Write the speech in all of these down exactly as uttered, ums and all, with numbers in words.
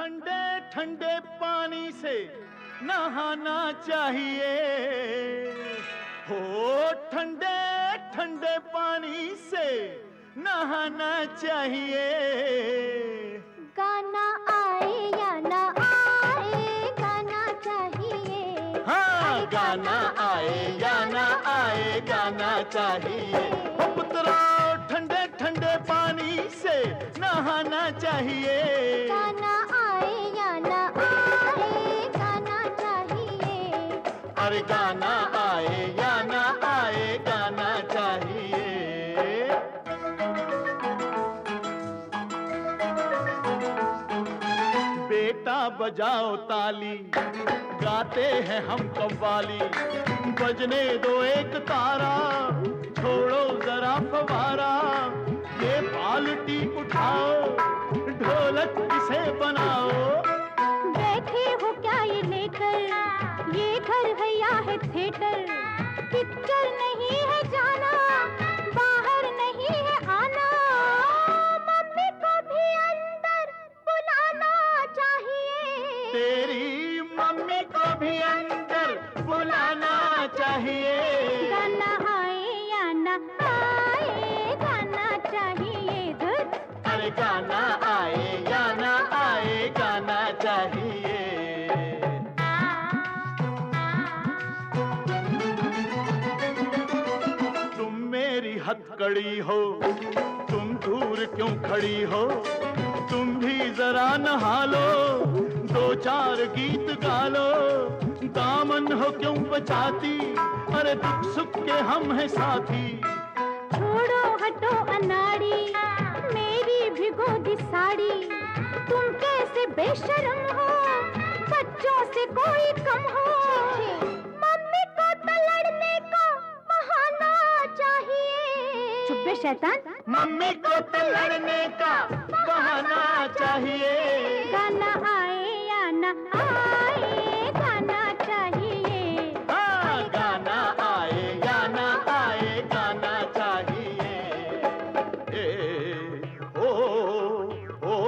ठंडे ठंडे पानी से नहाना चाहिए। हो ठंडे ठंडे पानी से नहाना चाहिए। गाना आए या ना आए गाना चाहिए। हाँ, गाना आए या ना आए गाना चाहिए। ओ पुत्रा ठंडे ठंडे पानी से नहाना चाहिए। गाना आए या ना आए गाना चाहिए। अरे गाना आए या ना आए गाना चाहिए। बेटा बजाओ ताली, गाते हैं हम कव्वाली। बजने दो एक तारा, छोड़ो जरा फवारा। ये बाल्टी उठाओ, ढोलक इसे बनाओ। बैठे हो क्या ये लेकर, ये घर है या है थिएटर। पिक्चर नहीं है जाना, बाहर नहीं है आना। मम्मी को भी अंदर बुलाना चाहिए। तेरी मम्मी को भी अंदर बुलाना चाहिए। गाना आए या ना आए गाना चाहिए। धुत अरे गाना आए या ना आए गाना चाहिए। तुम मेरी हथकड़ी हो, तुम दूर क्यों खड़ी हो। तुम भी जरा नहा लो, दो चार गीत गा लो। दामन हो क्यों बचाती, अरे दुख सुख के हम हैं साथी। छोड़ो हटो अनाड़ी, मेरी भिगो दी साड़ी। तुम कैसे बेशर्म हो, बच्चों से कोई कम हो। मम्मी को तो लड़ने का बहाना चाहिए। चुप बे शैतान। मम्मी को तो लड़ने का बहाना चाहिए। गाना आए या ना आए गाना चाहिए। हाँ, गाना आए या ना आए गाना चाहिए। ए, ओ, ओ,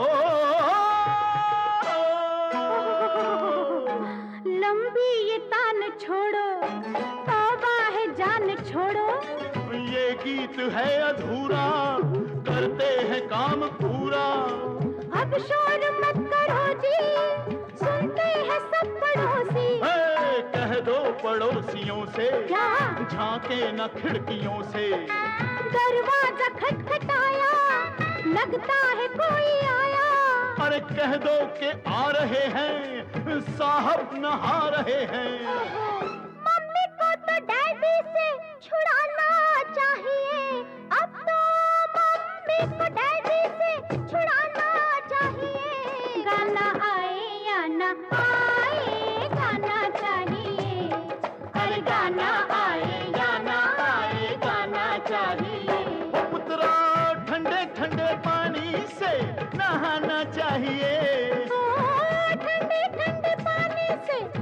लंबी ये तान छोड़ो, तौबा है जान छोड़ो। ये गीत है अधूरा, करते हैं काम पूरा। अब शोर मत करो जी, सुनते हैं सब पड़ोसी। ए, कह दो पड़ोसियों से, क्या? झांके न खिड़कियों से। दरवाजा खटखटाया, लगता है कोई आया। अरे कह दो कि आ रहे हैं, साहब नहा रहे हैं। मम्मी को तो डैडी से छुड़ाना चाहिए। अब तो मम्मी को डैडी से छुड़ाना चाहिए। गाना आए या ना आए गाना चाहिए। अरे गाना आए या ना आए गाना चाहिए। ओ पुत्रा ठंडे ठंडे पानी से नहाना चाहिए। ओ, ठंडे ठंडे पानी से